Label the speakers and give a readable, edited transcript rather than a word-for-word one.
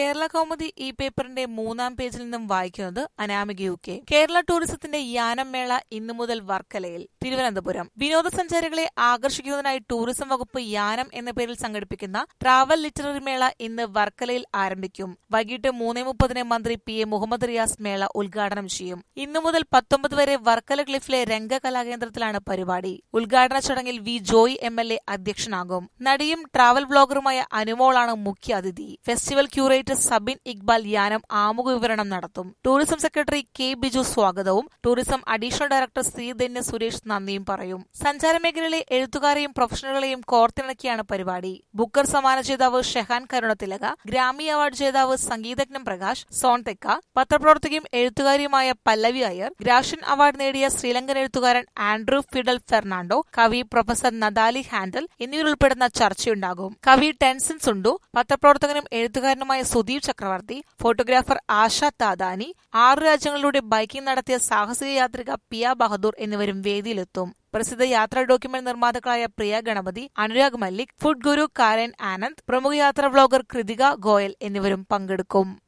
Speaker 1: കേരള കൗമുദി ഈ പേപ്പറിന്റെ 3-ാം പേജിൽ നിന്നും വായിക്കുന്നത് അനാമിക UK. കേരള ടൂറിസത്തിന്റെ യാനം മേള ഇന്നു മുതൽ വർക്കലയിൽ. തിരുവനന്തപുരം. വിനോദസഞ്ചാരികളെ ആകർഷിക്കുന്നതിനായി ടൂറിസം വകുപ്പ് യാനം എന്ന പേരിൽ സംഘടിപ്പിക്കുന്ന ട്രാവൽ ലിറ്റററി മേള ഇന്ന് വർക്കലയിൽ ആരംഭിക്കും. വൈകിട്ട് 3:30 മന്ത്രി PA മുഹമ്മദ് റിയാസ് മേള ഉദ്ഘാടനം ചെയ്യും. ഇന്നു മുതൽ 19 വരെ വർക്കല ക്ലിഫിലെ രംഗകലാകേന്ദ്രത്തിലാണ് പരിപാടി. ഉദ്ഘാടന ചടങ്ങിൽ V. ജോയ് MLA അധ്യക്ഷനാകും. നടിയും ട്രാവൽ ബ്ലോഗറുമായ അനുമോളാണ് മുഖ്യ അതിഥി. ഫെസ്റ്റിവൽ ക്യൂറേറ്റർ സബിൻ ഇക്ബാൽ യാനം ആമുഖ വിവരണം നടത്തും. Tourism secretary K. ബിജു സ്വാഗതവും tourism additional director C. Dhanya Suresh നന്ദിയും പറയും. സഞ്ചാര മേഖലയിലെ എഴുത്തുകാരെയും പ്രൊഫഷണലുകളെയും കോർത്തിണക്കിയാണ് പരിപാടി. ബുക്കർ സമ്മാന ജേതാവ് ഷെഹാൻ കരുണത്തിലക, ഗ്രാമി അവാർഡ് ജേതാവ് സംഗീതജ്ഞൻ പ്രകാശ് സോൺതെക്ക, പത്രപ്രവർത്തകയും എഴുത്തുകാരിയുമായ പല്ലവി അയ്യർ, ഗ്രാഷ്യൻ അവാർഡ് നേടിയ ശ്രീലങ്കൻ എഴുത്തുകാരൻ ആൻഡ്രൂ ഫിഡൽ ഫെർണാണ്ടോ, കവി പ്രൊഫസർ നദാലി ഹാൻഡൽ എന്നിവരുൾപ്പെടുന്ന ചർച്ചയുണ്ടാകും. കവി ടെൻസിൻ സുണ്ടു, പത്രപ്രവർത്തകനും എഴുത്തുകാരനുമായ സുദീപ് ചക്രവർത്തി, ഫോട്ടോഗ്രാഫർ ആശ താദാനി, 6 രാജ്യങ്ങളിലൂടെ ബൈക്കിംഗ് നടത്തിയ സാഹസിക യാത്രിക പിയ ബഹദൂർ എന്നിവരും വേദിയിലെത്തും. പ്രസിദ്ധ യാത്രാ ഡോക്യുമെന്റ് നിർമ്മാതാക്കളായ പ്രിയ ഗണപതി, അനുരാഗ് മല്ലിക്, ഫുഡ് ഗുരു കാരൻ ആനന്ദ്, പ്രമുഖ യാത്രാ വ്ലോഗർ കൃതിക ഗോയൽ എന്നിവരും പങ്കെടുക്കും.